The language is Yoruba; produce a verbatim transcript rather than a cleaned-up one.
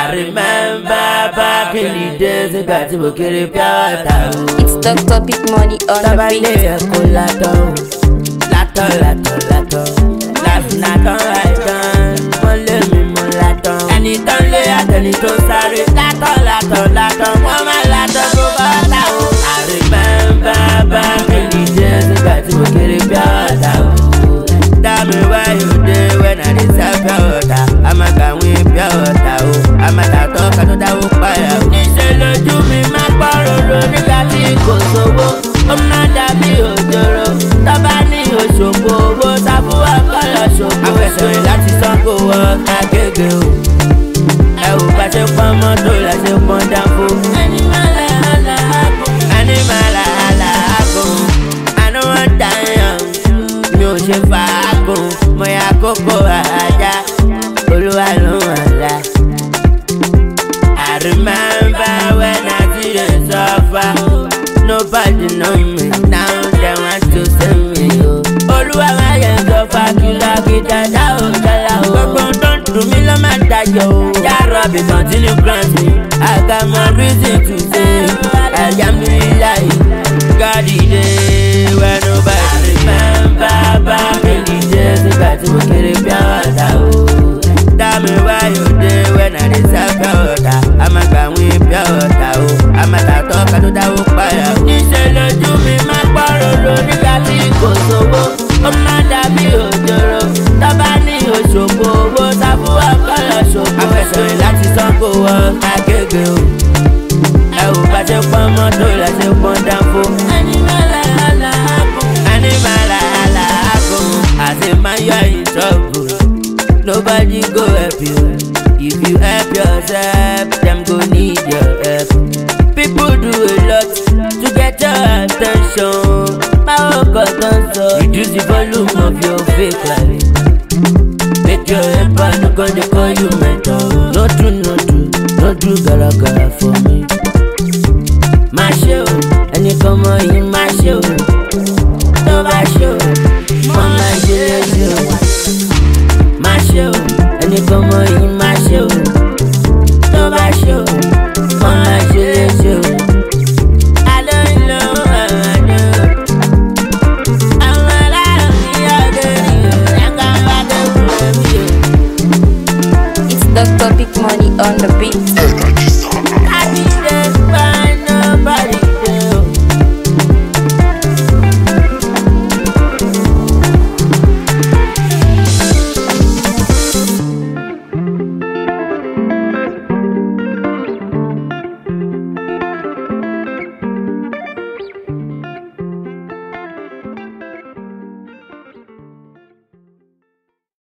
I remember back in the days nígbà tí mo kéré pure water o. It's Doctor Big Money on the beat. Tábàlẹ̀ ẹ̀kọ́ látọ̀ o, látọ̀ látọ̀ látọ̀, láfínà tán àìtán, wọ́n lé mi mú látọ̀. Ẹni tó ń lé àtẹni tó sáré, látọ̀ látọ̀ látọ̀, wọ́n máa látọ̀ tó bá ta o. I remember back in the days nígbà tí mo kéré pure water o. Tell me where you dey when I dey sell pure water. I'm a kàwé pure water o, I'm a tàtọ́ kàtó dáwó pààyà o. Níṣẹ́ lójú mi máa pọ̀rọ̀rọ̀ nígbà tí kò sówó. Ó máa dàbí òjòrò, tọ́ba ní òṣogbo owó sábúwà kọ́lọ̀ ṣògbó. Afẹsọ̀rìn láti Ṣàngó wọ Agége o. Ẹ ò bá ṣe pọ́n mọ́tò la ṣe pọ́n dáńfó. Ẹni máa là á là á kó. Ẹni máa là á là á kó. Àná wọn dà yàn, mi ò ṣe fà á kó. Mo yà kókó àjà, Olúwa ló wà lá. I remember when I see the suffer. Nobody know me, now they want to save me, oh. Olúwa máa yẹ sọ́fà kìlọ̀kìtà dá o jọlá o. Gbogbo tó ń dùn mí ló máa dájọ́ o. Yàrá bí continue grant me, I got my reason to say, Alhamdulillah, God the day when nobody remember back in the days nígbà tí mo kéré pure water o. Tell me where you dey when I dey sell pure water. I'm a kàwé pure water o, I'm a tàtọ́ kàtó dáwó pààyà o. Níṣẹ́ lójú mi máa pọ̀rọ̀rọ̀ nígbà tí kò sówó. Ó máa dàbí òjòrò, tọ́ba ní òṣogbo owó sábúwà kọ́lọ̀ ṣògbó. Afẹsọ̀rìn láti Ṣàngó wọ Agége o. Ẹ ò bá ṣe pọ́n mọ́tò la ṣe pọ́n dáńfó. Ẹni máa là á là á kó. Ẹni máa là á là á kó. Àti máa yọ ìṣọ́gbó. Nobody go help you. If you help yourself, them go need your help. People do a lot to get your attention. Power cut on so reduce the volume of your fake life. Make your helper no go dey call you mentor. No do, no do, no do gara gara for me. Má ṣe o, ẹni kan mọ yín má ṣe o. Tó bá ṣe o, mo máa ṣe é ṣe o. Má ṣe o, ẹni kan mọ yín má ṣe o. Tó bá ṣe o, mo máa ṣe é ṣe o. It's Doctor Big Money on the beat.